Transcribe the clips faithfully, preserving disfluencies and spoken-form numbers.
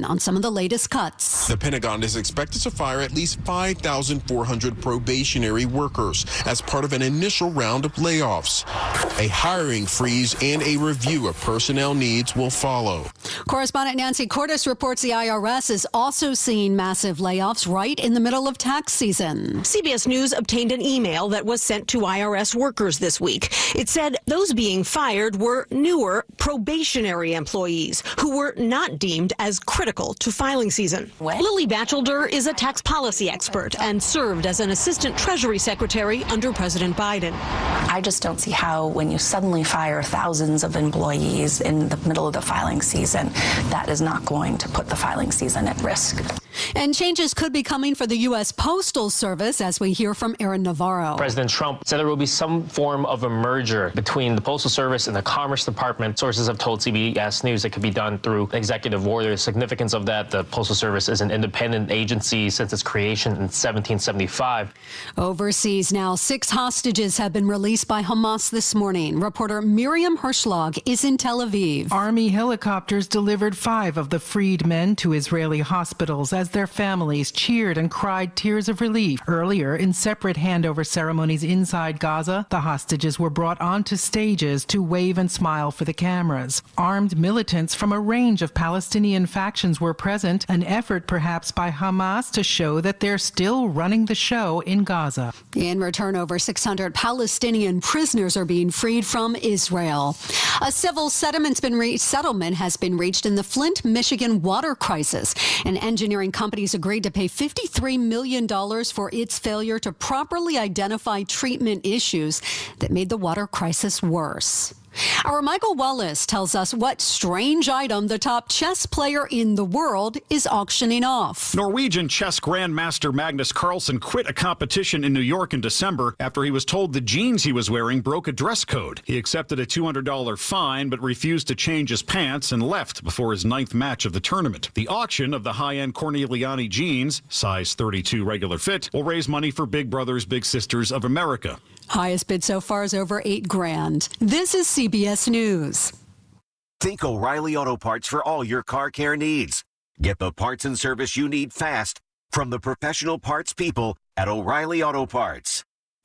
on some of the latest cuts. The Pentagon is expected to fire at least five thousand four hundred probationary workers as part of an initial round of layoffs. A hiring freeze and a review of personnel needs will follow. Correspondent Nancy Cordes reports the I R S is also seeing massive layoffs right in the middle of tax season. C B S News obtained an email that was sent to I R S workers this week. It said those being fired were newer probationary employees who were not deemed as critical to filing season. What? Lily Batchelder is a tax policy expert and served as an assistant Treasury Secretary under President Biden. I just don't see how when you suddenly fire thousands of employees in the middle of the filing season, that is not going to put the filing season at risk. And changes could be coming for the U S Postal Service, as we hear from Aaron Navarro. President Trump said there will be some form of a merger between the Postal Service and the Commerce Department. Sources have told C B S News it could be done through executive order. The significance of that, the Postal Service is an independent agency since its creation in seventeen seventy-five. Overseas now, six hostages have been released by Hamas this morning. Reporter Miriam Herschlag is in Tel Aviv. Army helicopters delivered five of the freed men to Israeli hospitals as their families cheered and cried tears of relief. Earlier, in separate handover ceremonies inside Gaza, the hostages were brought onto stages to wave and smile for the cameras. Armed militants from a range of Palestinian factions were present, an effort perhaps by Hamas to show that they're still running the show in Gaza. In return, over six hundred Palestinian prisoners are being freed from Israel. A civil settlement's been re- settlement has been reached in the Flint, Michigan water crisis. An engineering company's agreed to pay fifty-three million dollars for its failure to properly identify treatment issues that made the water crisis worse. Our Michael Wallace tells us what strange item the top chess player in the world is auctioning off. Norwegian chess grandmaster Magnus Carlsen quit a competition in New York in December after he was told the jeans he was wearing broke a dress code. He accepted a two hundred dollars fine but refused to change his pants and left before his ninth match of the tournament. The auction of the high-end Corneliani jeans, size thirty-two regular fit, will raise money for Big Brothers Big Sisters of America. Highest bid so far is over eight grand. This is C B S News. Think O'Reilly Auto Parts for all your car care needs. Get the parts and service you need fast from the professional parts people at O'Reilly Auto Parts.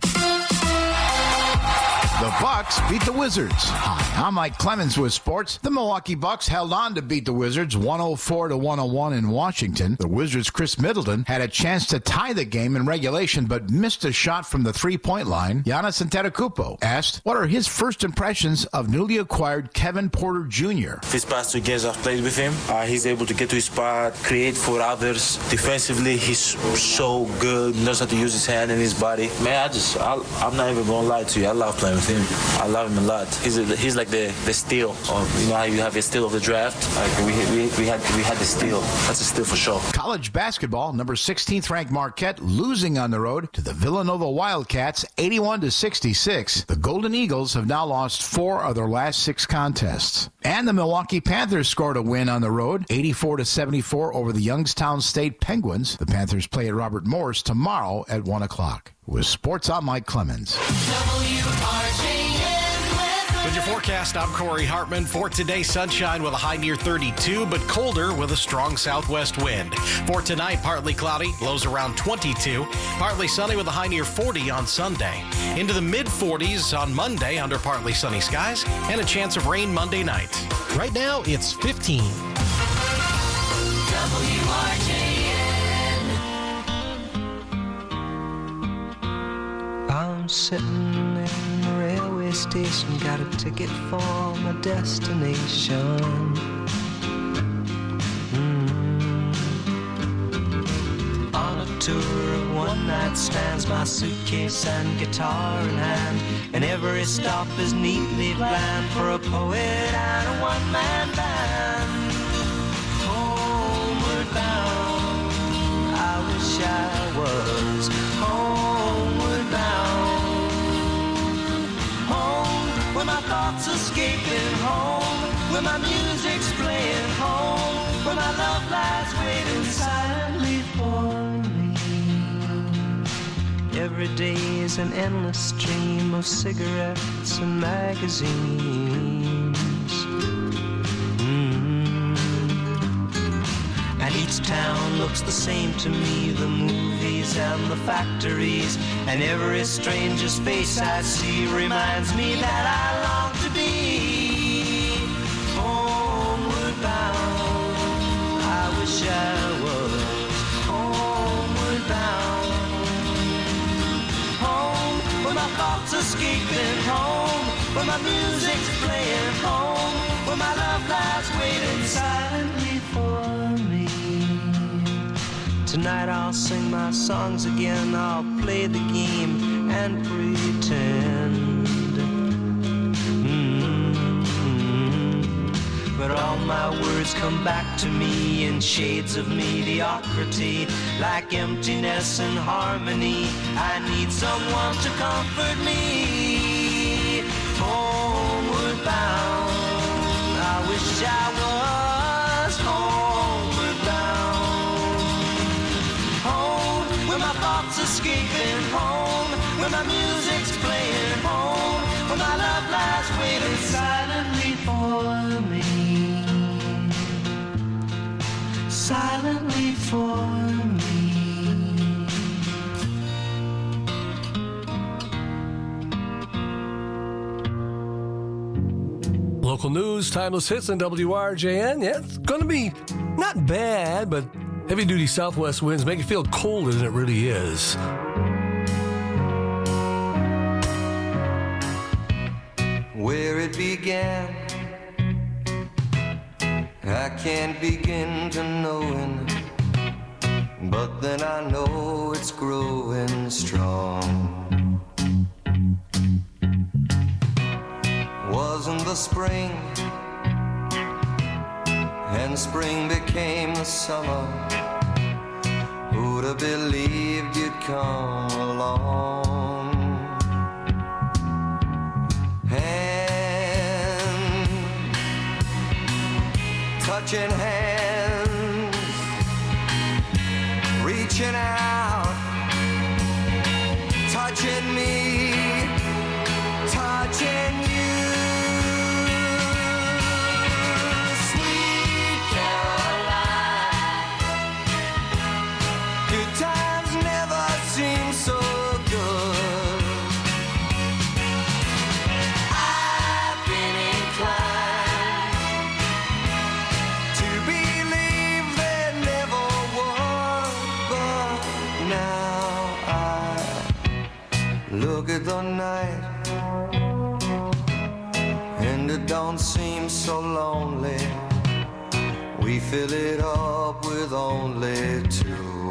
The Bucks beat the Wizards. Hi, I'm Mike Clemens with sports. The Milwaukee Bucks held on to beat the Wizards one oh four to one oh one in Washington. The Wizards' Chris Middleton had a chance to tie the game in regulation, but missed a shot from the three-point line. Giannis Antetokounmpo asked, what are his first impressions of newly acquired Kevin Porter Junior? These past two games I've played with him, uh, he's able to get to his spot, create for others. Defensively, he's so good, knows how to use his hand and his body. Man, I just, I, I'm not even going to lie to you. I love playing with him. I love him a lot. He's a, he's like the, the steal. Of, you know how you have a steal of the draft? Like we, we, we had we had the steal. That's a steal for sure. College basketball, number sixteenth ranked Marquette losing on the road to the Villanova Wildcats eighty-one to sixty-six. The Golden Eagles have now lost four of their last six contests. And the Milwaukee Panthers scored a win on the road, eighty-four to seventy-four over the Youngstown State Penguins. The Panthers play at Robert Morris tomorrow at one o'clock. With sports, I'm Mike Clemens. With your forecast, I'm Corey Hartman. For today, sunshine with a high near thirty-two, but colder with a strong southwest wind. For tonight, partly cloudy, lows around twenty-two. Partly sunny with a high near forty on Sunday. Into the mid forties on Monday under partly sunny skies, and a chance of rain Monday night. Right now, it's fifteen. W R J N. I'm sitting in the railway station, got a ticket for my destination. Mm. On a tour of one-night stands, my suitcase and guitar in hand, and every stop is neatly planned for a poet and a one-man band. Homeward bound, I wish I was homeward bound. Home, where my thoughts escaping, home, where my music's playing, home, where my love lies waiting silently for me. Every day is an endless stream of cigarettes and magazines. And each town looks the same to me, the movies and the factories. And every stranger's face I see reminds me that I long to be homeward bound. I wish I was homeward bound. Home, where my thoughts escaping. Home, where my music's playing. Home, where my love lies waiting silently for me. Tonight I'll sing my songs again. I'll play the game and pretend. Mm-hmm. But all my words come back to me in shades of mediocrity, like emptiness and harmony. I need someone to comfort me. Homeward bound, I wish I was homeward bound. Home, where my thoughts escaping. Home, where my music's playing. Home, where my love lies waiting silently for me. Silently for me. Local news, timeless hits on W R J N. Yeah, it's going to be not bad, but heavy-duty southwest winds make it feel colder than it really is. Where it began, I can't begin to knowing, but then I know it's growing strong. Wasn't the spring, and spring became the summer. Who'd have believed you'd come along? Hand, touching hands, reaching out, touching me, touching you. The night, and it don't seem so lonely. We fill it up with only two.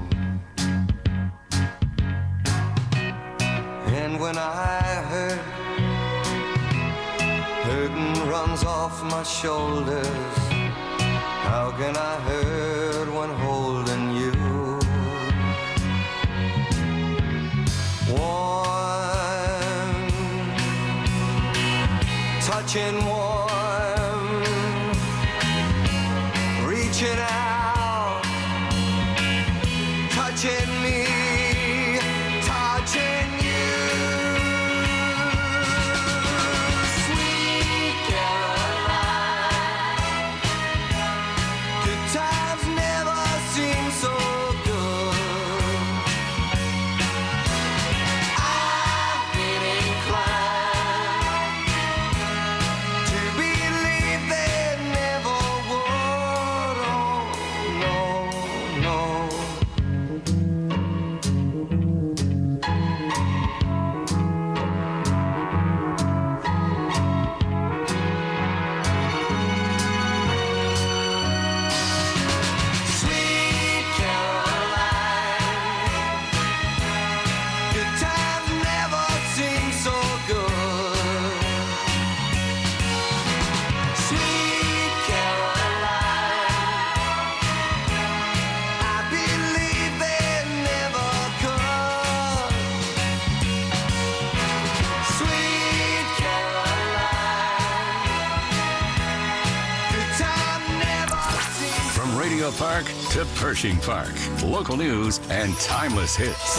And when I hurt, hurting runs off my shoulders. How can I hurt when holding you? Touching warm, reaching out, touching me, touching you. Sweet Caroline, good times never seem so good. I've been inclined to believe they never would. Oh, no, no. Sweet Caroline, good times never seem so good. Sweet Caroline, I believe they never could. Sweet Caroline, good time never seems. From Radio Park to Pershing Park, local news and timeless hits.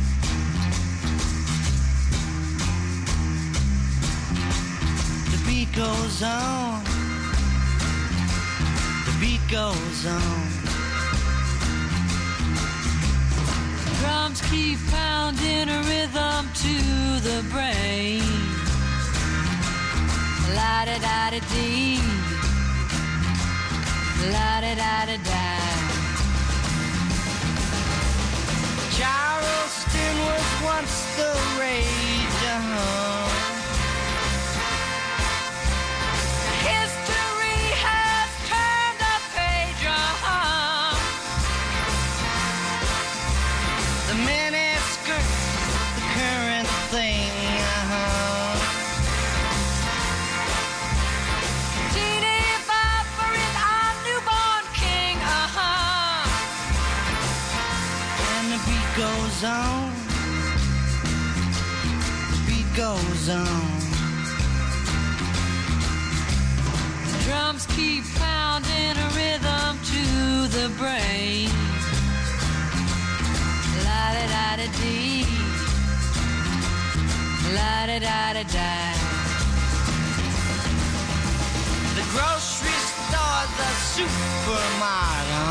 The beat goes on. The beat goes on. Drums keep pounding a rhythm to the brain. La-da-da-da-dee. La-da-da-da-da. Charleston was once the rage, uh-huh. History has turned a page, uh-huh. The miniskirt's the current thing, uh-huh. Teeny Bopper is our newborn king, uh-huh. And the beat goes on. The beat goes on. Drums keep pounding a rhythm to the brain. La-da-da-da-dee. La-da-da-da-da. The grocery store, the supermarket.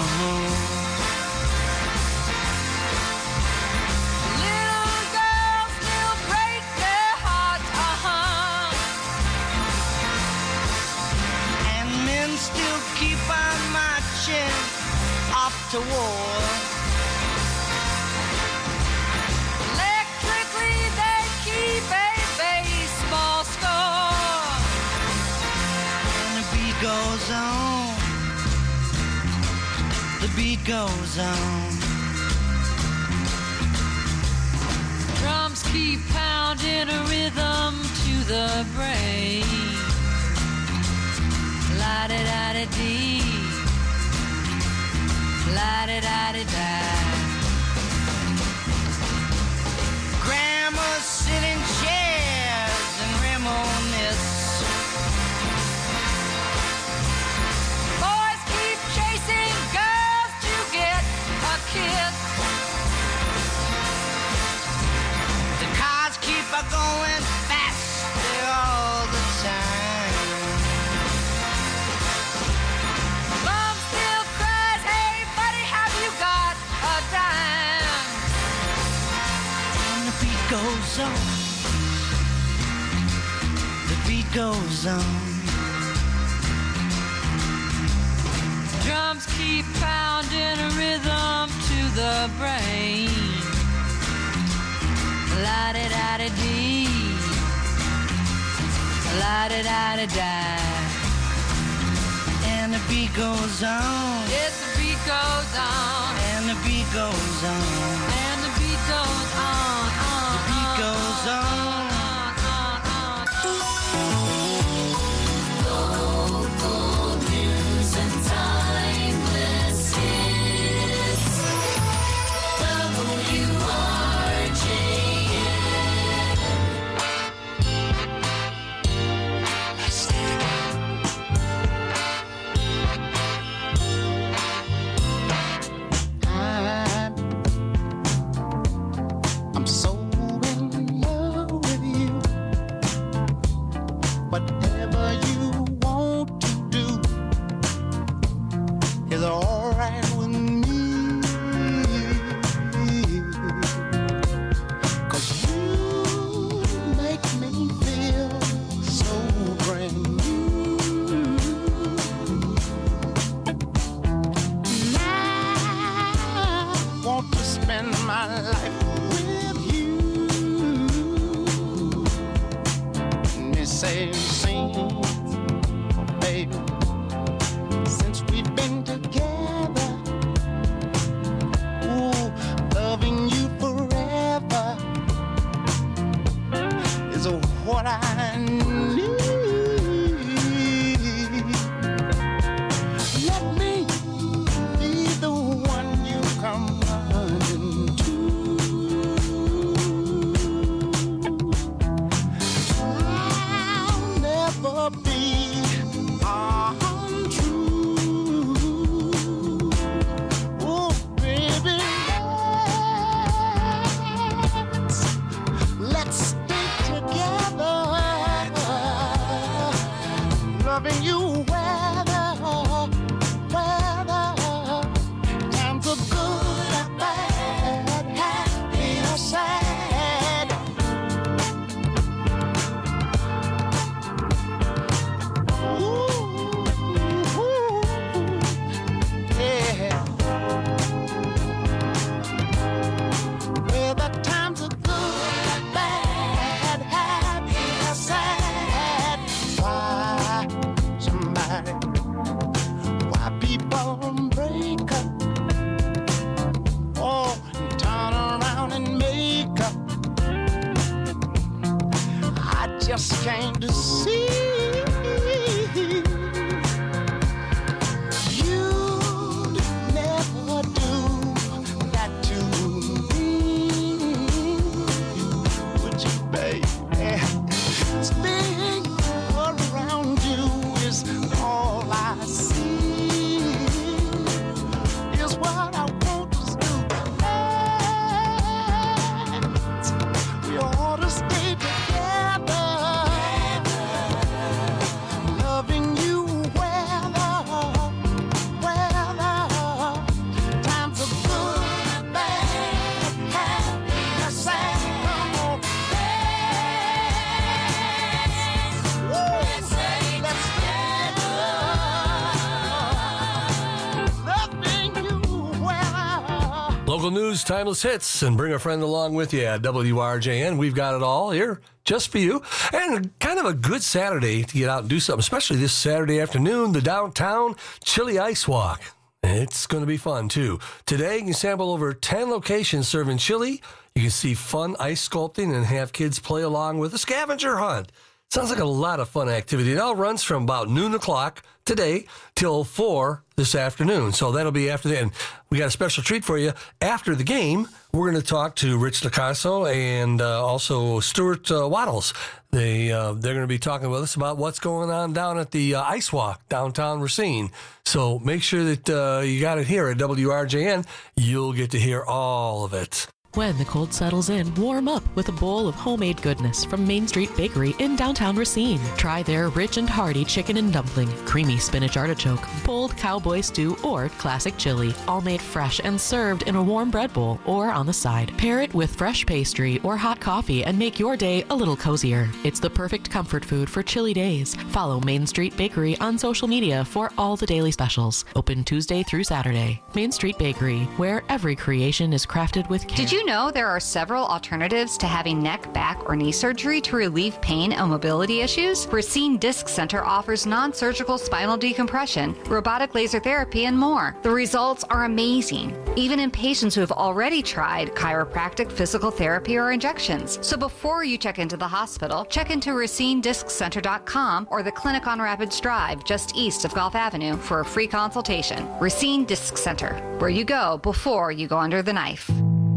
Little girls still break their hearts, uh-huh. And men still keep on marching off to war. Electrically they keep a baseball score. And the beat goes on. The beat goes on. Drums keep pounding a rhythm to the brain. La-da-da-da-dee. La-da-da-da-da. Grandmas sit in chairs and reminisce. Boys keep chasing girls to get a kiss. The cars keep a going faster all the time. Mom still cries, hey buddy, have you got a dime? And the beat goes on. The beat goes on. Drums keep pounding a rhythm to the brain. La-da-da-da-dee. La-da-da-da-da. And the beat goes on. Yes, the beat goes on. And the beat goes on. And the beat goes on. on the beat goes on. Local news and timeless hits. W R J I Local news, timeless hits, and bring a friend along with you at W R J N. We've got it all here just for you. And kind of a good Saturday to get out and do something, especially this Saturday afternoon, the downtown Chili Ice Walk. It's going to be fun, too. Today, you can sample over ten locations serving chili. You can see fun ice sculpting and have kids play along with a scavenger hunt. Sounds like a lot of fun activity. It all runs from about noon o'clock today till four this afternoon. So that'll be after the end. We got a special treat for you. After the game, we're going to talk to Rich DeCasso and uh, also Stuart uh, Waddles. They, uh, they're going to be talking with us about what's going on down at the uh, Ice Walk downtown Racine. So make sure that uh, you got it here at W R J N. You'll get to hear all of it. When the cold settles in, warm up with a bowl of homemade goodness from Main Street Bakery in downtown Racine. Try their rich and hearty chicken and dumpling, creamy spinach artichoke, bold cowboy stew, or classic chili, all made fresh and served in a warm bread bowl or on the side. Pair it with fresh pastry or hot coffee and make your day a little cozier. It's the perfect comfort food for chilly days. Follow Main Street Bakery on social media for all the daily specials. Open Tuesday through Saturday. Main Street Bakery, where every creation is crafted with care. Did you know there are several alternatives to having neck, back, or knee surgery to relieve pain and mobility issues? Racine Disc Center offers non-surgical spinal decompression, robotic laser therapy, and more. The results are amazing, even in patients who have already tried chiropractic, physical therapy, or injections. So before you check into the hospital, check into racine disc center dot com or the clinic on Rapids Drive just east of Gulf Avenue for a free consultation. Racine Disc Center, where you go before you go under the knife.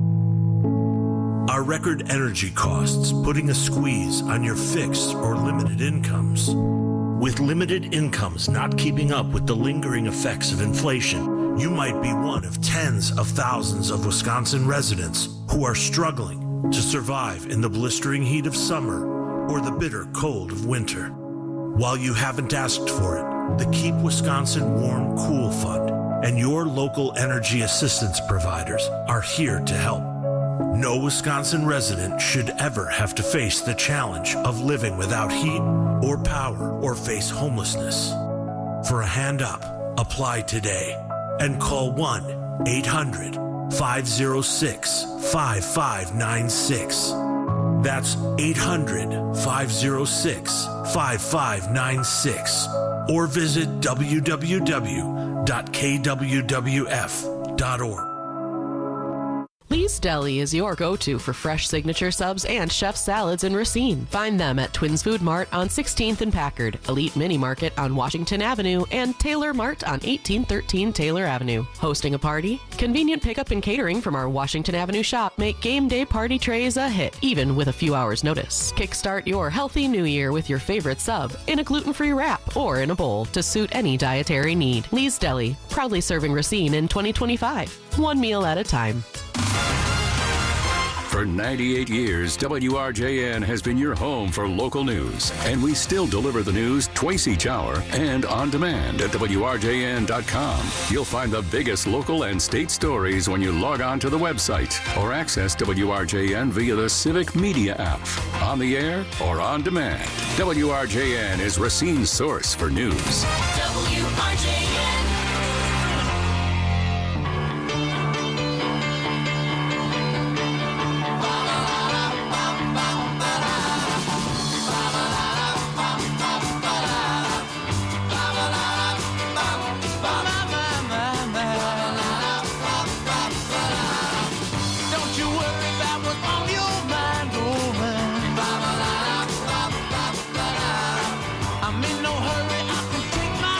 Are record energy costs putting a squeeze on your fixed or limited incomes? With limited incomes not keeping up with the lingering effects of inflation, you might be one of tens of thousands of Wisconsin residents who are struggling to survive in the blistering heat of summer or the bitter cold of winter. While you haven't asked for it, the Keep Wisconsin Warm Cool Fund and your local energy assistance providers are here to help. No Wisconsin resident should ever have to face the challenge of living without heat or power or face homelessness. For a hand up, apply today and call one eight hundred five oh six five five nine six. That's eight hundred five oh six five five nine six or visit w w w dot k w w f dot org. Lee's Deli is your go-to for fresh signature subs and chef salads in Racine. Find them at Twins Food Mart on sixteenth and Packard, Elite Mini Market on Washington Avenue, and Taylor Mart on eighteen thirteen Taylor Avenue. Hosting a party? Convenient pickup and catering from our Washington Avenue shop make game day party trays a hit, even with a few hours' notice. Kickstart your healthy new year with your favorite sub in a gluten-free wrap or in a bowl to suit any dietary need. Lee's Deli, proudly serving Racine in twenty twenty-five. One meal at a time. For ninety-eight years, W R J N has been your home for local news, and we still deliver the news twice each hour and on demand at W R J N dot com. You'll find the biggest local and state stories when you log on to the website or access W R J N via the Civic Media app, on the air or on demand. W R J N is Racine's source for news. W R J N. I'm in no hurry, I can take my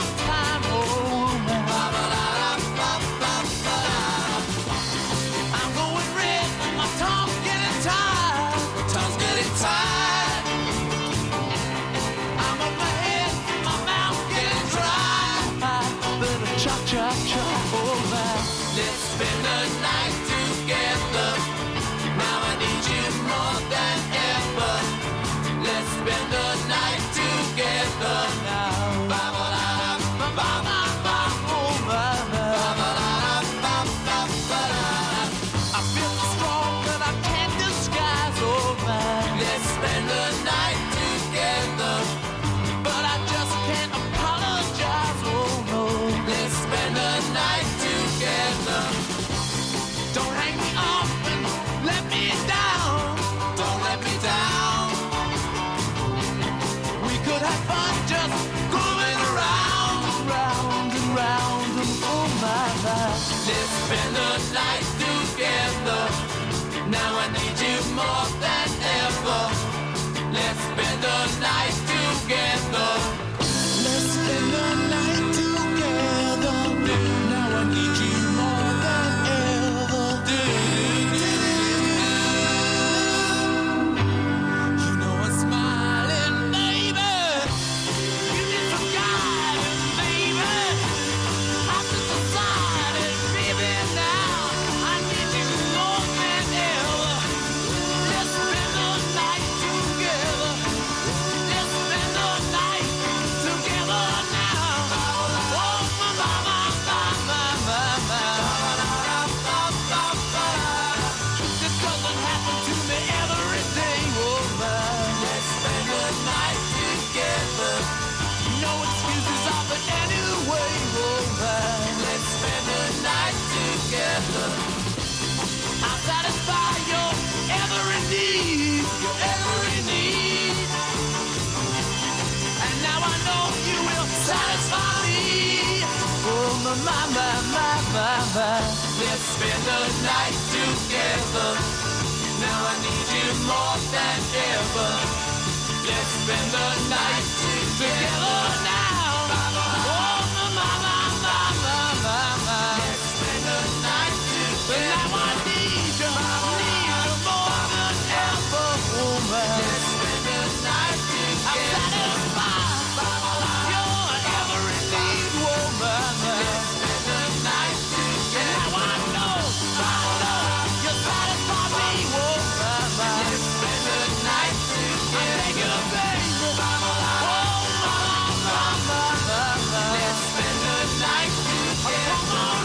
my, my, my, my, my. Let's spend the night together. Now I need you more than ever. Let's spend the night together now. Oh, my, my, my, my, my, my. Let's spend the night together. Now I need you, need you more than ever, woman. Let's spend the night together. I'm satisfied. You're every need, woman. Let's spend the night together. Now I know, I know you satisfy me, woman. Let's spend the night together. I beg you, baby. Oh, mama, mama. Let's spend the night together. Come on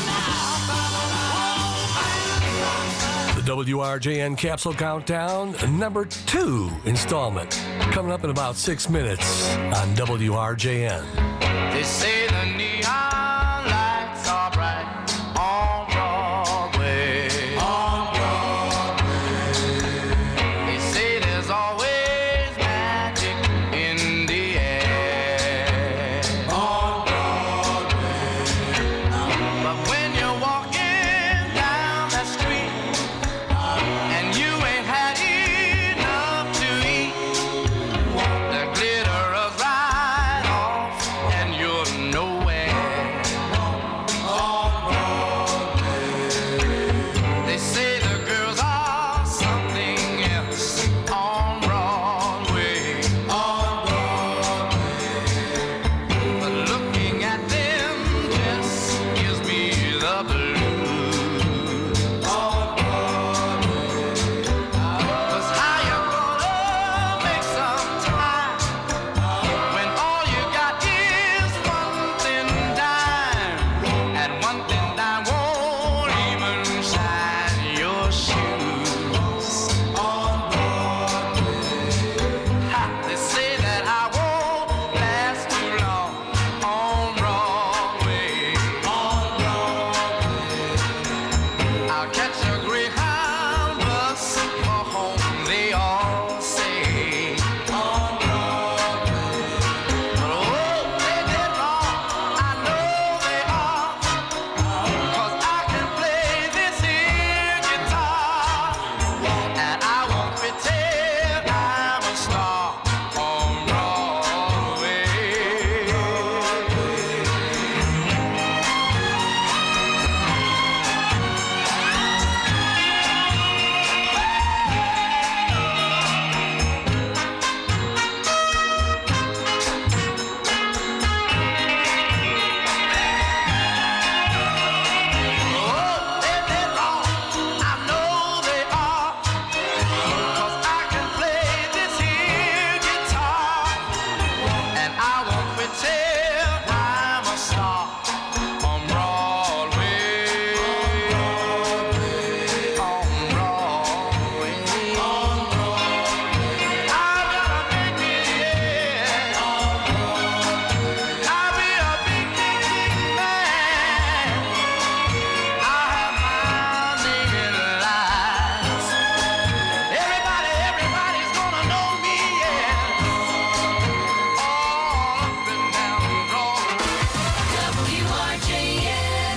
now. The W R J N Capsule Countdown, number two installment, coming up in about six minutes on W R J N. They say the neon lights are bright on Broadway. On Broadway. They say there's always magic in the air. On Broadway. But when you're walking down that street and you ain't had enough to eat, the glitter is right off and you're nowhere. On Broadway. They say the girls are something else on Broadway. On Broadway. But looking at them just gives me the blues. On Broadway. 'Cause how you gonna make some time when all you got is one thin dime, and one thin dime won't even shine your shoes. On Broadway. Ha, they say that I won't last too long on Broadway. On Broadway. I'll catch a Greyhound bus for home, they all say. On Broadway. But oh, they did wrong, I know they are. 'Cause I can play this here guitar, and I won't pretend I'm a star on Broadway. Oh, they did wrong, I know they are. 'Cause I can play this here guitar, and I won't pretend I'm a star on Broadway. On Broadway. On Broadway. I'm gonna make it, yeah. On Broadway. I'll be a big, big, big man. I'll have my name in lights. Everybody, everybody's gonna know me, yeah. All up and down Broadway. W R J N.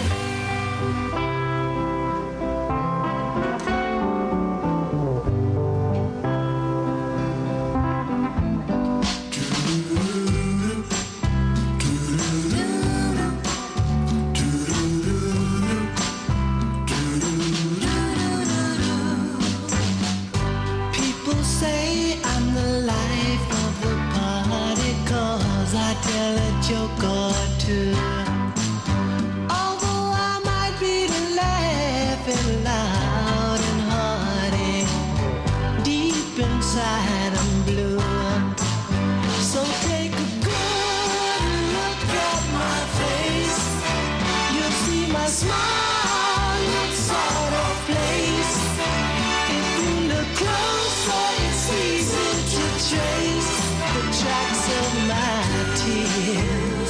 People say I'm the life of the party 'cause I tell a joke or two. Although I might be laughing loud and hearty, deep inside I'm blue. So take a good look at my face. You'll see my smile looks sort of place. If you look closer, it's easy to trace the tracks of my tears.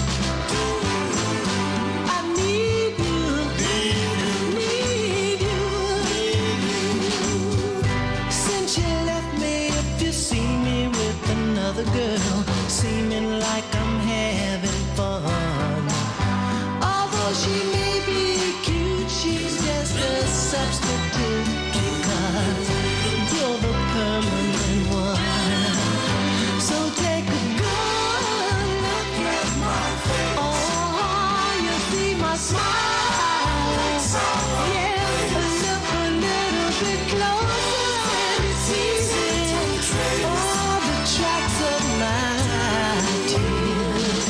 I need you, need you. Since you left me, if you see me with another girl, seeming like I'm having fun, all those she may be cute, she's just a substitute because you're the permanent one. So take a good look at my face. Oh, you see my smile. Yeah, look a little bit closer and it's easy. All the tracks of my tears.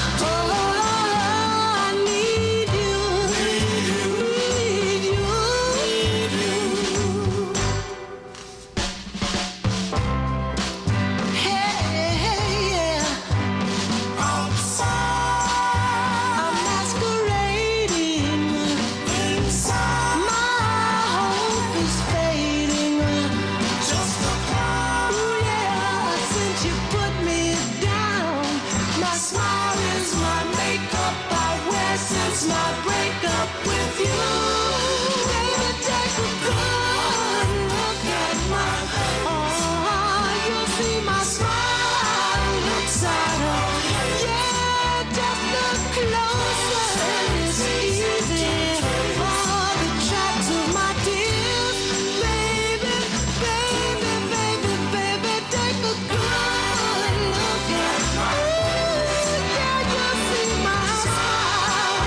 Oh, I need you, need you, need you. Hey, hey, yeah. Outside, I'm masquerading. Inside, my hope is fading. Just a cloud. Ooh, yeah, since you put me down, my smile is my makeup I wear since my breakup with you. Baby, take a good look at my face. Oh, you'll see my smile looks at her. Yeah, just look closer and it's easy. All the tracks of my tears. Baby, baby, baby, baby, take a good look at my face. Yeah, you'll see my smile.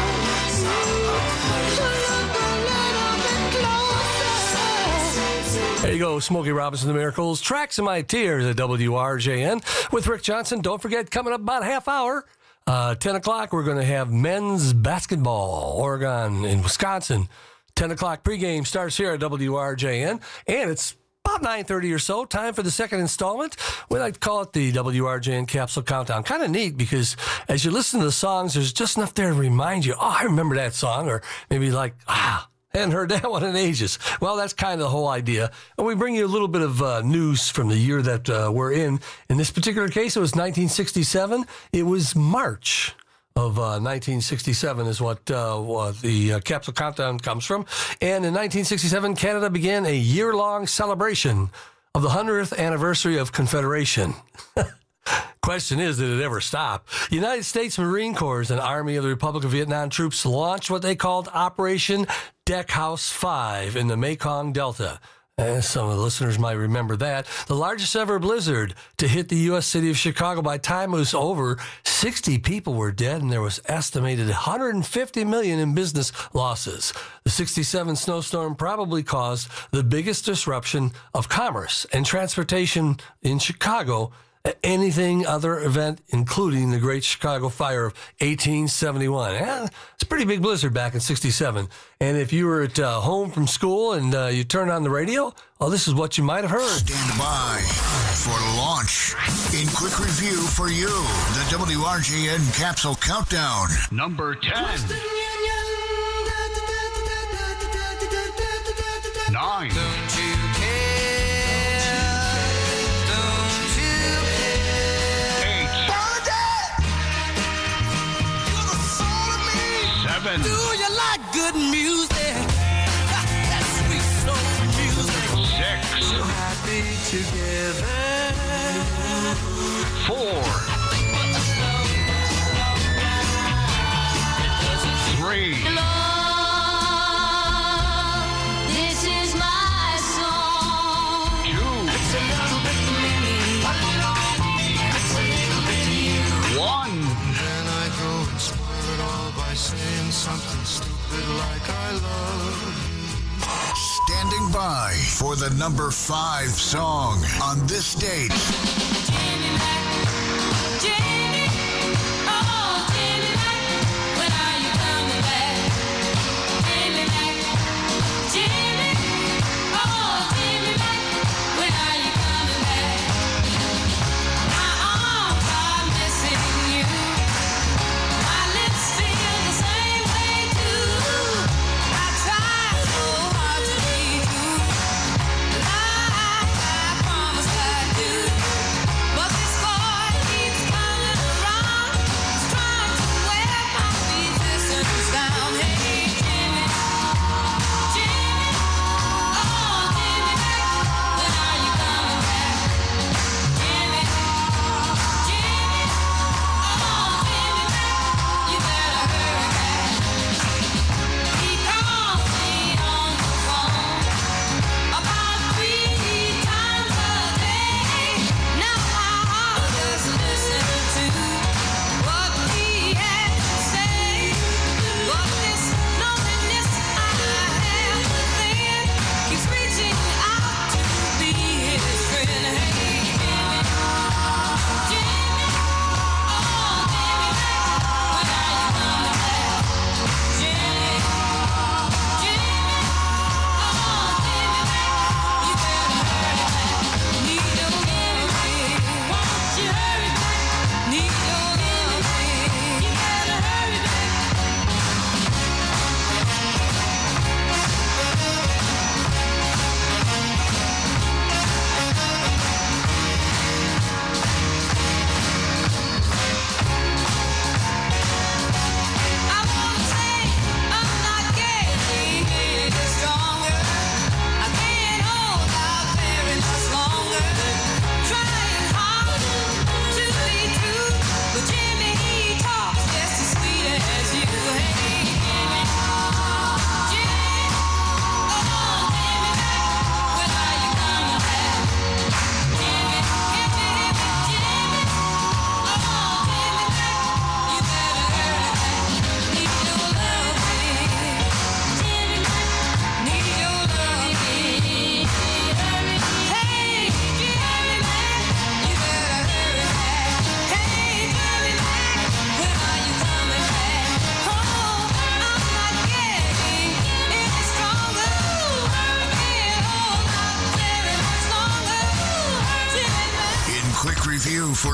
Look a little bit closer. There you go, Smokey Robinson, The Miracles, Tracks in My Tears at W R J N with Rick Johnson. Don't forget, coming up about a half hour, uh, ten o'clock, we're going to have men's basketball, Oregon and Wisconsin. ten o'clock pregame starts here at W R J N, and it's about nine thirty or so, time for the second installment. We like to call it the W R J N Capsule Countdown. Kind of neat because as you listen to the songs, there's just enough there to remind you, oh, I remember that song, or maybe like, ah, hadn't heard that one in ages. Well, that's kind of the whole idea. And we bring you a little bit of uh, news from the year that uh, we're in. In this particular case, it was nineteen sixty-seven. It was March of uh, nineteen sixty-seven is what uh, what the uh, Capsule Countdown comes from. And in nineteen sixty-seven, Canada began a year-long celebration of the hundredth anniversary of Confederation. Question is, did it ever stop? United States Marine Corps and Army of the Republic of Vietnam troops launched what they called Operation Deckhouse five in the Mekong Delta. Uh, some of the listeners might remember that. The largest ever blizzard to hit the U S city of Chicago. By the time it was over, sixty people were dead, and there was estimated one hundred fifty million dollars in business losses. The sixty-seven snowstorm probably caused the biggest disruption of commerce and transportation in Chicago anything other event, including the Great Chicago Fire of eighteen seventy-one. Yeah, it's a pretty big blizzard back in sixty-seven. And if you were at uh, home from school and uh, you turned on the radio, well, this is what you might have heard. Stand by for launch. In quick review for you, the W R J N Capsule Countdown. Number ten. Nine. Don't you care? Don't you care? Eight. You're the soul of me. Seven. Do you like good music? That sweet soul music. Six. So happy together. Four. Three. Saying something stupid like I love you. Standing by for the number five song on this date. Jamie Mac, Jamie, oh Jamie Mac, when are you coming back? Jamie Mac, Jamie, oh Jamie Mac, when are you coming back? My arms are missing you. My lips feel the same way too. I try so hard to be true, like I promised I'd do.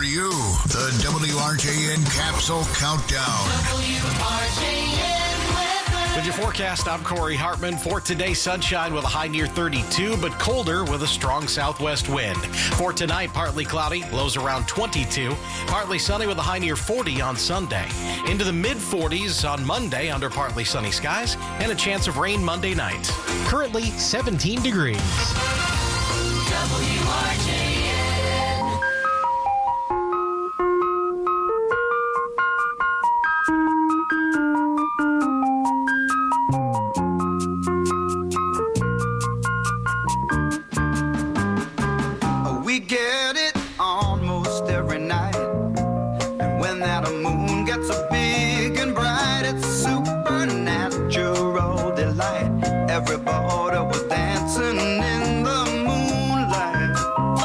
for you. The W R J N Capsule Countdown. W R J N weather. With your forecast, I'm Corey Hartman. For today, sunshine with a high near thirty-two, but colder with a strong southwest wind. For tonight, partly cloudy, lows around twenty-two. Partly sunny with a high near forty on Sunday. Into the mid forties on Monday under partly sunny skies, and a chance of rain Monday night. Currently seventeen degrees. W R J N. We get it almost every night, and when that moon gets so big and bright, it's supernatural delight. Everybody was dancing in the moonlight.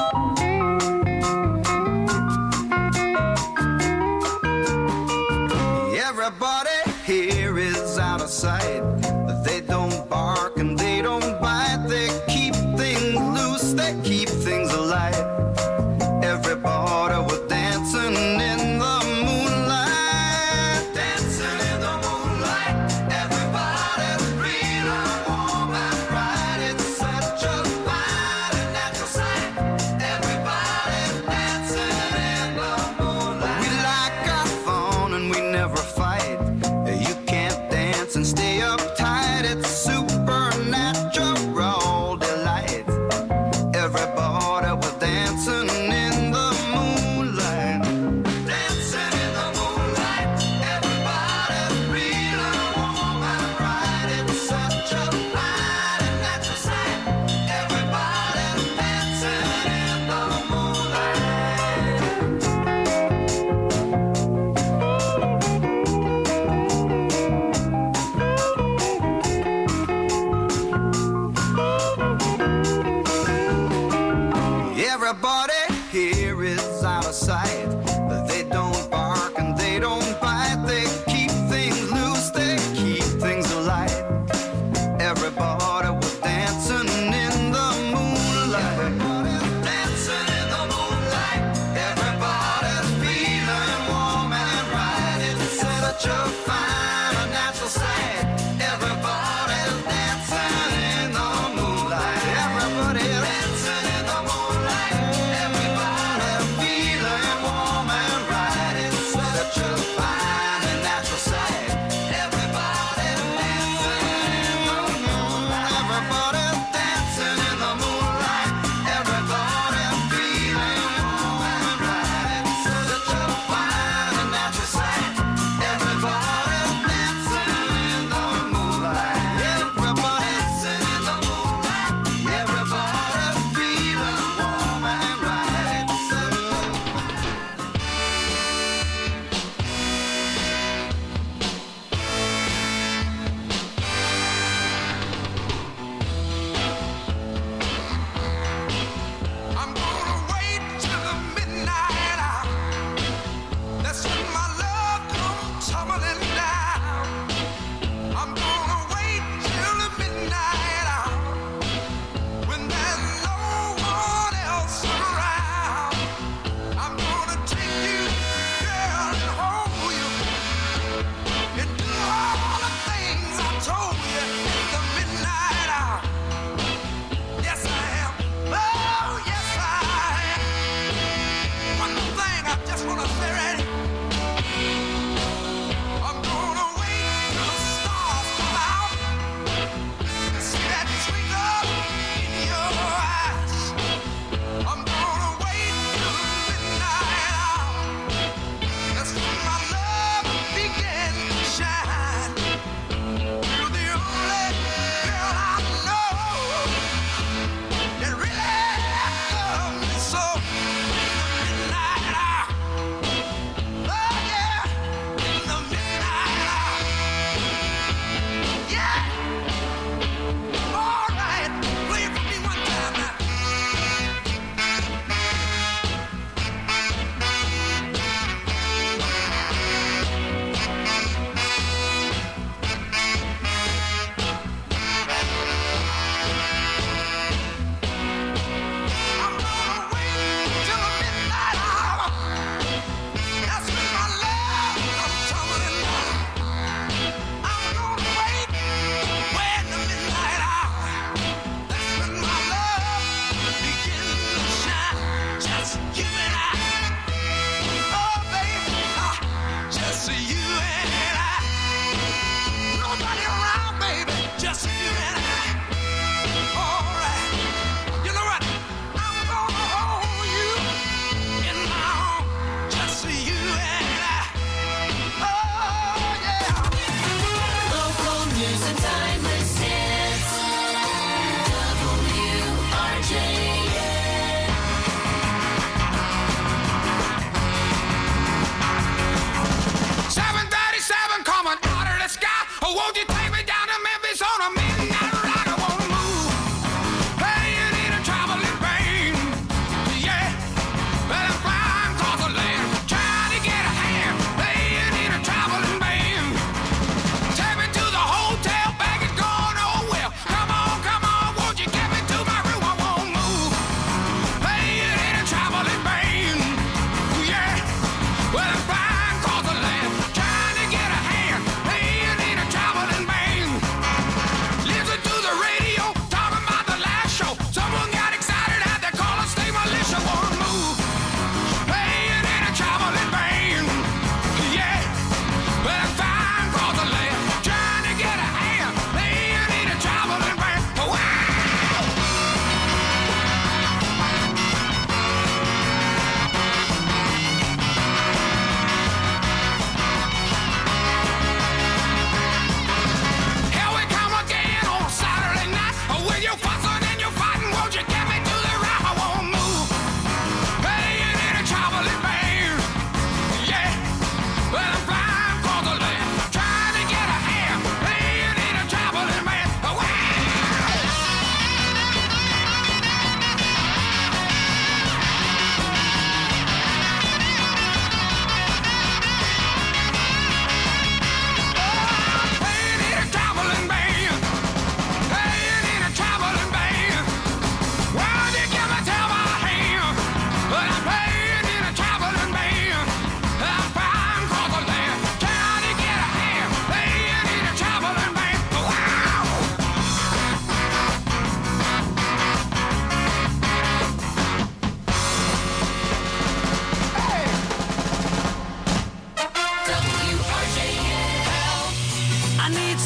Everybody here is out of sight. They don't bark and they don't bite. They keep things loose, they keep things alive. Everybody was dancing in the moonlight, dancing in the moonlight. Everybody's feeling warm and bright. It's such a fine and natural sight. Everybody's dancing in the moonlight. We like our fun and we never fight. You can't dance and stay uptight. It's supernatural delight. Everybody was dancing in the moonlight, dancing in the moonlight. Everybody's feeling warm and bright. It's such a fine and natural sight. Everybody's dancing in the moonlight. Everybody here is out of sight, but they don't bark and they don't bite. They keep things loose, they keep things alive. Everybody was dancing in the moonlight, dancing in the moonlight. Everybody's feeling warm and bright. It's such a fine and natural sight. Everybody's dancing in the moonlight. Everybody's dancing in the moonlight. Everybody's feeling warm and bright. It's such a fine and natural sight. Everybody's dancing in the moonlight. Everybody's dancing in the moonlight. Everybody's feeling warm and bright. It's such a fine and natural sight. Everybody's dancing in the moonlight.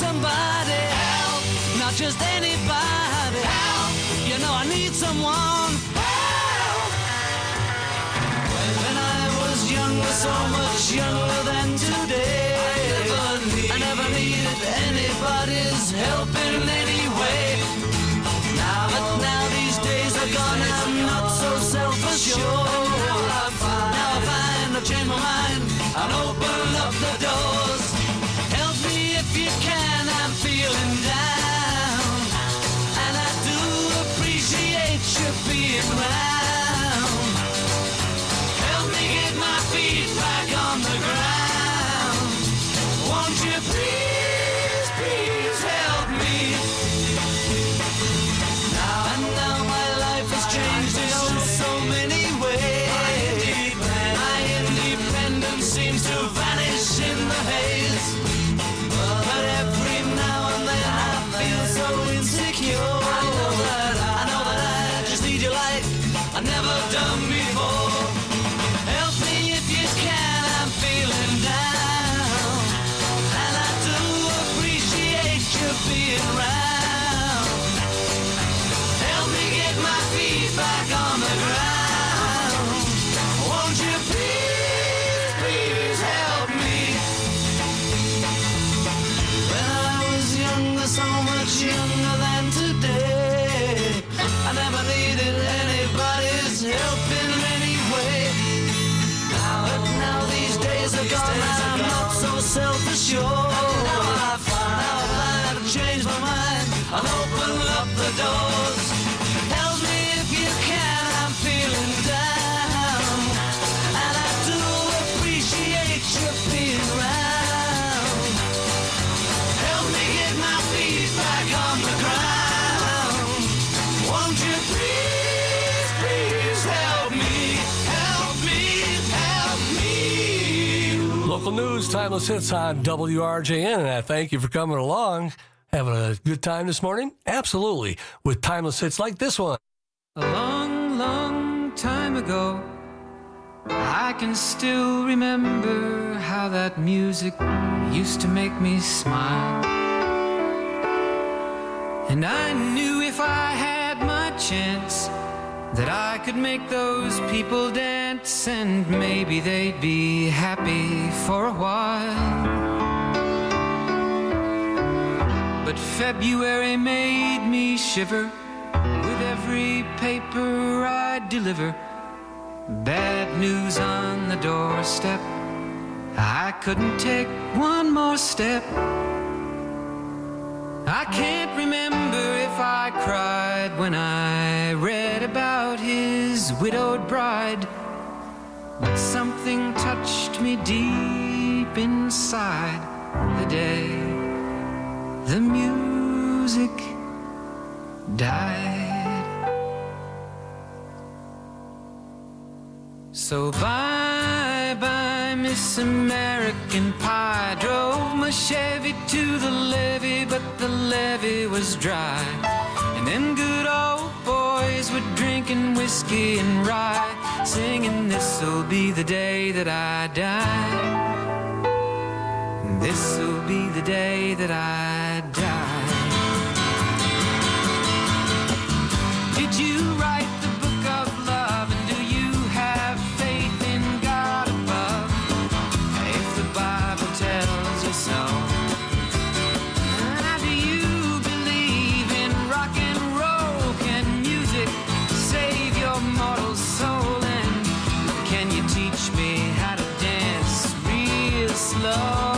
somebody help, not just anybody help. You know I need someone help. When I was younger, so much younger than today, I never, need, I never needed anybody's help in any way. Now, but now these days are gone, I'm not so self-assured. Now I find, now I find I've changed my mind and open up the doors. Help me if you can, I'm feeling down, and I do appreciate you being round. Help me get my feet back on the ground. Won't you please, please help me? Now and now my life has changed in oh so many ways. My independence seems to vanish in the haze. But every now and then I feel so insecure. I know that I, I know that I just need you like I've never done before. Help me if you can, I'm feeling down, and I do appreciate you being round. Help me get my feet back on the ground. Won't you please, please help me? When I was younger, so much younger than today, I never needed anybody's help in any way. Now, but now these days are gone, I'm not so self-assured. Now I find, now I find I've changed my mind and open up the doors. Help me if you can, I'm feeling down, and I do appreciate you being round. Help me get my feet back on the ground. Won't you please, please help me, help me, help me. Local news, timeless hits on W R J N, and I thank you for coming along. Having a good time this morning? Absolutely, with timeless hits like this one. A long, long time ago, I can still remember how that music used to make me smile. And I knew if I had my chance that I could make those people dance, and maybe they'd be happy for a while. But February made me shiver with every paper I deliver. Bad news on the doorstep, I couldn't take one more step. I can't remember if I cried when I read about his widowed bride, but something touched me deep inside the day the music died. So bye bye Miss American Pie. Drove my Chevy to the levee, but the levee was dry. And them good old boys were drinking whiskey and rye, singing this'll be the day that I die. This'll be the day that I die. Did you write the book of love, and do you have faith in God above? If the Bible tells you so. Now, do you believe in rock and roll? Can music save your mortal soul? And can you teach me how to dance real slow?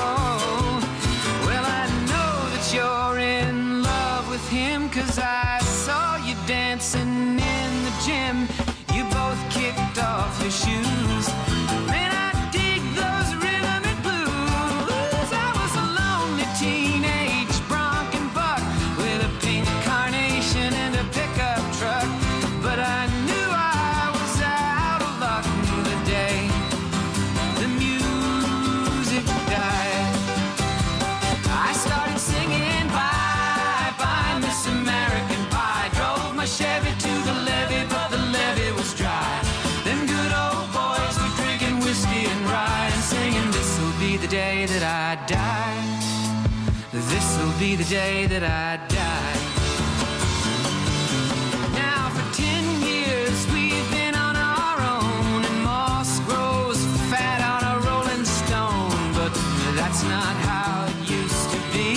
Cause I saw you dancing in the gym. You both kicked off your shoes. Man, I dig those rhythm and blues. I was a lonely teenage bronc and buck with a pink carnation and a pickup truck. But I knew I was out of luck the day the music died. I started singing bye bye Miss American this'll be the day that I die. Now for ten years we've been on our own, and moss grows fat on a rolling stone, but that's not how it used to be.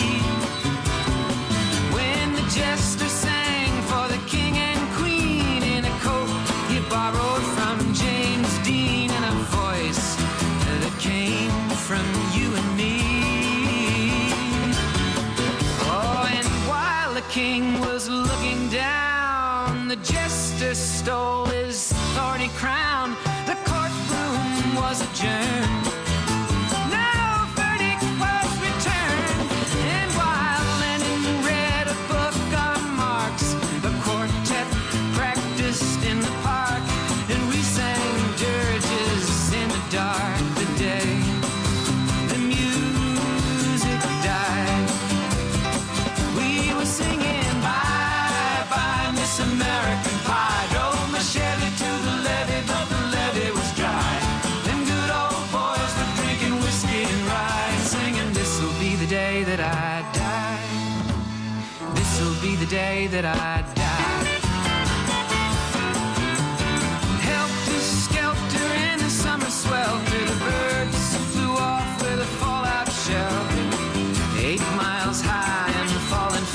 When the jester sang for the king and queen in a coat he borrowed from James Dean, and a voice that came from you and me. Oh, and while the king was looking down, the jester stole his thorny crown. The courtroom was adjourned. No verdict was returned. And while Lenin read a book on Marx, the quartet practiced in the park, and we sang dirges in the dark. The day the music died, we were singing bye bye Miss American Pie. Drove my Chevy to the levee, but the levee was dry. Them good old boys were drinking whiskey and rye, singing this'll be the day that I die. This'll be the day that I die. Helter skelter in the summer swelter, the birds flew off with a fallout shelter. Eight miles high and falling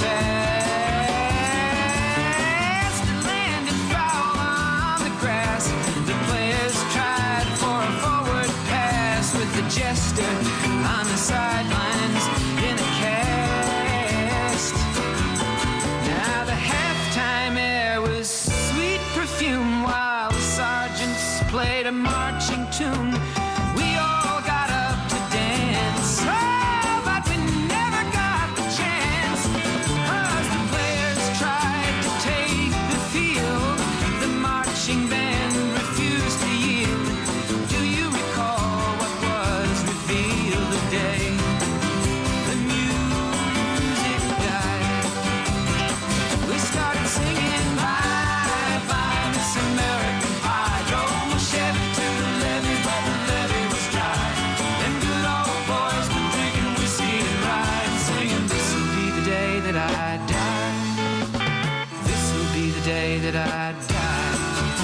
fast, and landed foul on the grass. The players tried for a forward pass, with the jester on the sidelines in a cast. Now the halftime air was sweet perfume, while the sergeants played a marching tune. We all got up to dance, oh, but we never got the chance, 'cause the players tried to take the field. The marching band refused to yield. Do you recall what was revealed the day the music died? We started singing bye bye Miss American Pie. Drove my Chevy to the levee, but the levee was dry. Them good old boys were drinking whiskey and rye, singing this'll be the day that I die. This'll be the day that I die.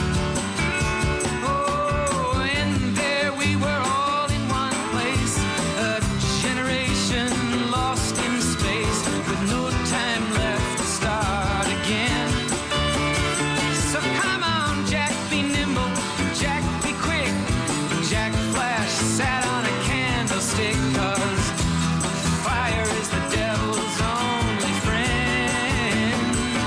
Oh, and there we were all in one place, a generation lost in space, with no time left to start again. So come on, Jack, be nimble, Jack, be quick. Jack Flash sat on a candlestick, 'cause fire is the devil's only friend.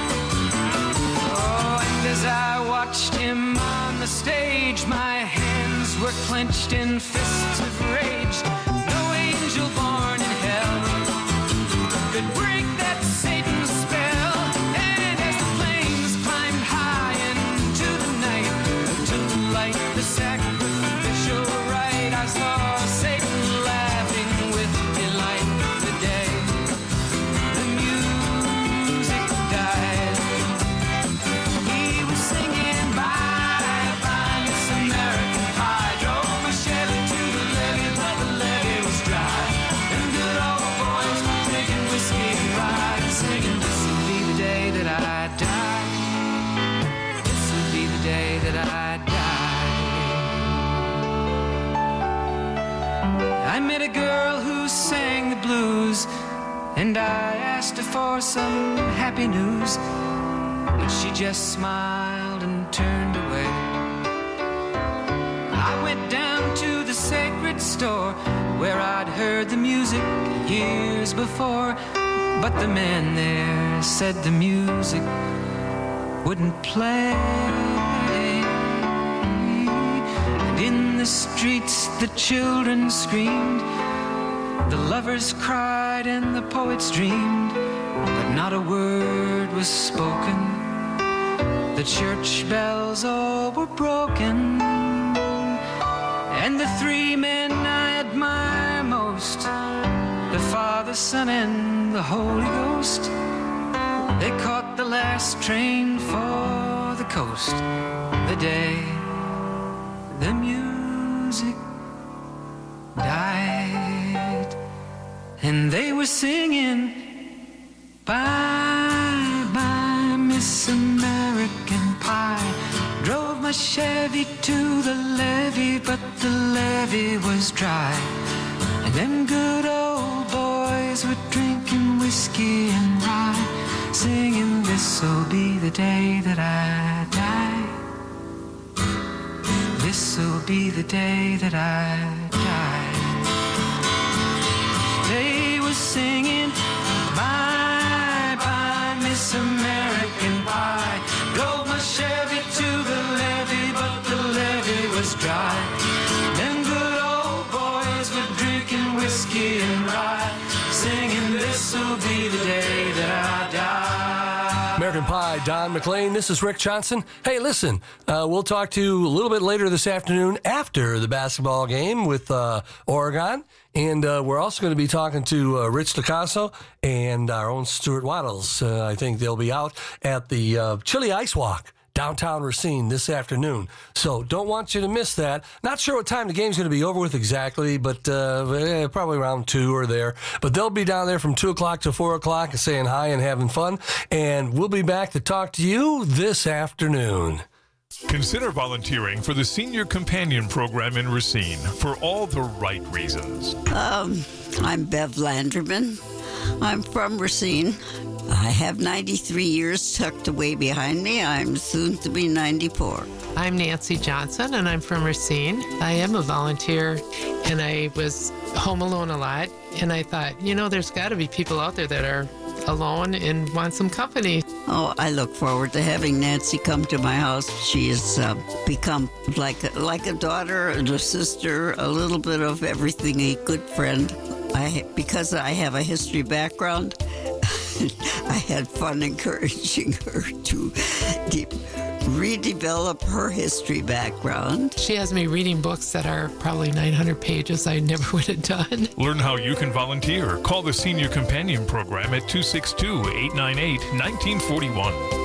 Oh, and as I watched him on the stage, my hands were clenched in fists of rage. No angel born in hell could break that Satan's spell. And as the flames climbed high into the night to light the sacrificial rite, I saw Satan laughing with delight. The day the music died, he was singing bye bye Miss American Pie. Drove my Chevy to the levee, but the levee was dry. Them good old boys were drinking whiskey and rye, singing this'll be the day that I die. This'll be the day that I die. I met a girl who sang the blues, and I asked her for some happy news, but she just smiled and turned away. I went down to the sacred store where I'd heard the music years before, but the man there said the music wouldn't play. And in the streets the children screamed, the lovers cried, and the poets dreamed, but not a word was spoken. The church bells all were broken, and the three men I admire most, the Father, Son, and the Holy Ghost, they caught the last train for the coast. The day the music died, and they were singing Bye, bye, Miss American Pie. Drove my Chevy to the levee, but the levee was dry. And them good old boys were drinking whiskey and rye, singing, this'll be the day that I die. This'll be the day that I die. They were singing, bye, bye, Miss American Pie. Drove my Chevy to the levee, but the levee was dry. Them good old boys were drinking whiskey and rye, singing, this'll be the day that I die. American Pie, Don McLean. This is Rick Johnson. Hey, listen, uh, we'll talk to you a little bit later this afternoon after the basketball game with uh, Oregon. And uh, we're also going to be talking to uh, Rich DeCasso and our own Stuart Waddles. Uh, I think they'll be out at the uh, Chili Ice Walk downtown Racine this afternoon. So don't want you to miss that. Not sure what time the game's going to be over with exactly, but uh, probably around two or there. But they'll be down there from two o'clock to four o'clock and saying hi and having fun. And we'll be back to talk to you this afternoon. Consider volunteering for the Senior Companion Program in Racine for all the right reasons. Um, I'm Bev Landerman. I'm from Racine. I have ninety-three years tucked away behind me. I'm soon to be ninety-four. I'm Nancy Johnson, and I'm from Racine. I am a volunteer, and I was home alone a lot. And I thought, you know, there's got to be people out there that are alone and want some company. Oh, I look forward to having Nancy come to my house. She has uh, become like a, like a daughter and a sister, a little bit of everything, a good friend. I because I have a history background, I had fun encouraging her to de- redevelop her history background. She has me reading books that are probably nine hundred pages I never would have done. Learn how you can volunteer. Call the Senior Companion Program at two six two, eight nine eight, one nine four one.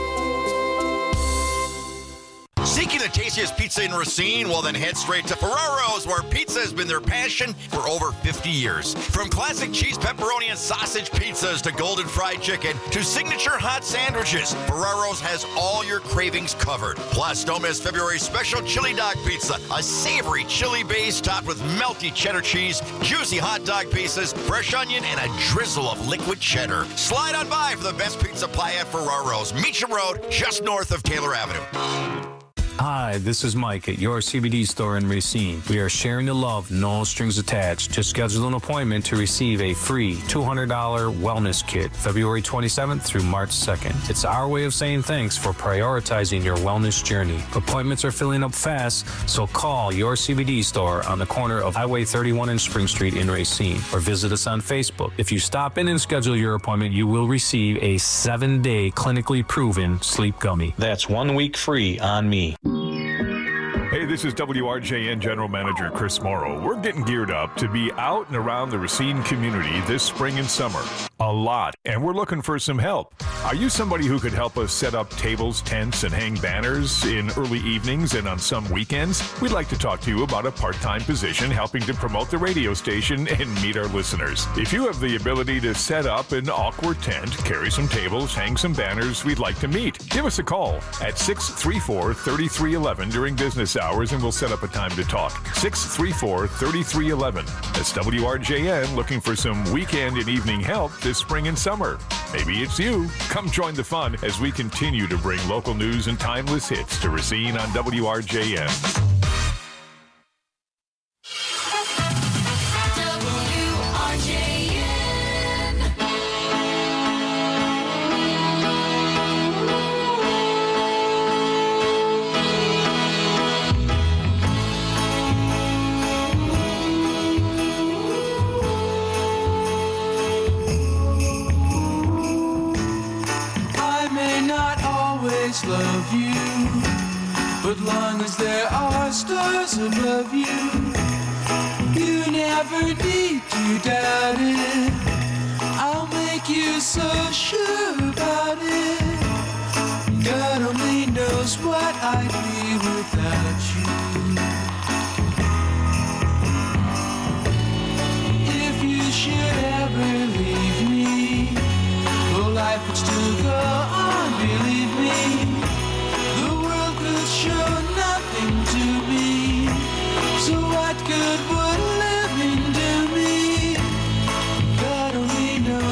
Seeking the tastiest pizza in Racine? Well, then head straight to Ferraro's, where pizza has been their passion for over fifty years. From classic cheese, pepperoni, and sausage pizzas to golden fried chicken to signature hot sandwiches, Ferraro's has all your cravings covered. Plus, don't miss February's special chili dog pizza, a savory chili base topped with melty cheddar cheese, juicy hot dog pieces, fresh onion, and a drizzle of liquid cheddar. Slide on by for the best pizza pie at Ferraro's, Meacham Road, just north of Taylor Avenue. Hi, this is Mike at your C B D store in Racine. We are sharing the love, no strings attached. Just schedule an appointment to receive a free two hundred dollars wellness kit, February twenty-seventh through March second. It's our way of saying thanks for prioritizing your wellness journey. Appointments are filling up fast, so call your C B D store on the corner of Highway thirty-one and Spring Street in Racine, or visit us on Facebook. If you stop in and schedule your appointment, you will receive a seven-day clinically proven sleep gummy. That's one week free on me. Hey, this is W R J N General Manager Chris Morrow. We're getting geared up to be out and around the Racine community this spring and summer. A lot, and we're looking for some help. Are you somebody who could help us set up tables, tents, and hang banners in early evenings and on some weekends? We'd like to talk to you about a part-time position helping to promote the radio station and meet our listeners. If you have the ability to set up an awkward tent, carry some tables, hang some banners, we'd like to meet. Give us a call at six three four, three three one one during business hours, and we'll set up a time to talk. six three four, three three one one. That's W R J N looking for some weekend and evening help this spring and summer. Maybe it's you. Come join the fun as we continue to bring local news and timeless hits to Racine on W R J N. Love you, but long as there are stars above you, you never need to doubt it. I'll make you so sure about it. God only knows what I'd be without you. If you should ever leave me, well, I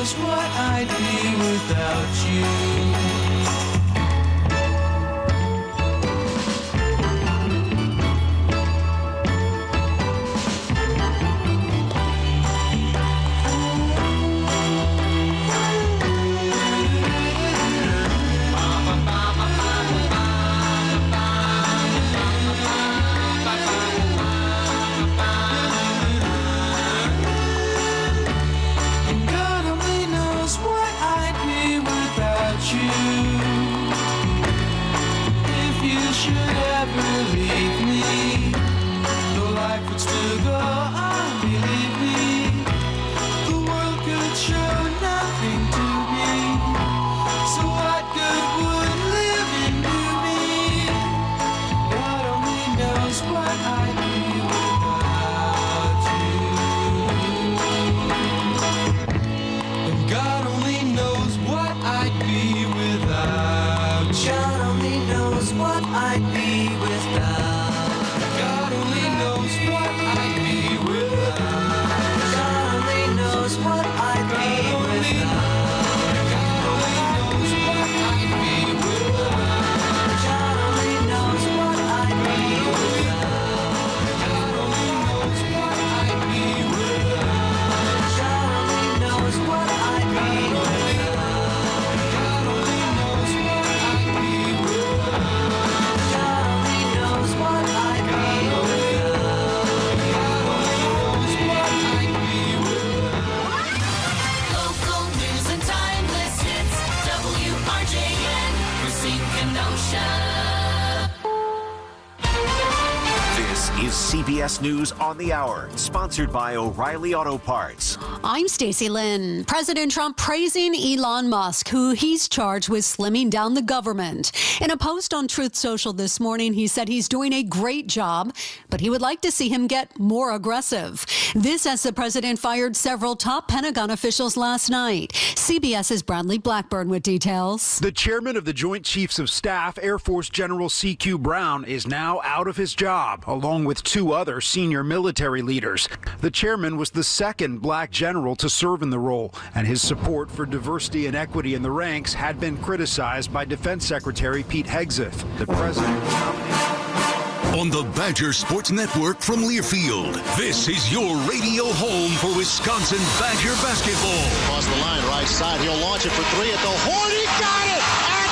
knows what I'd be without you. C B S News on the Hour, sponsored by O'Reilly Auto Parts. I'm Stacey Lynn. President Trump praising Elon Musk, who he's charged with slimming down the government. In a post on Truth Social this morning, he said he's doing a great job, but he would like to see him get more aggressive. This as the president fired several top Pentagon officials last night. CBS's Bradley Blackburn with details. The chairman of the Joint Chiefs of Staff, Air Force General C Q Brown, is now out of his job, along with two other senior military leaders. The chairman was the second black general to serve in the role, and his support for diversity and equity in the ranks had been criticized by Defense Secretary Pete Hegseth. The president on the Badger Sports Network from Learfield, this is your radio home for Wisconsin Badger basketball. Across the line, right side, he'll launch it for three at the horn. He got it!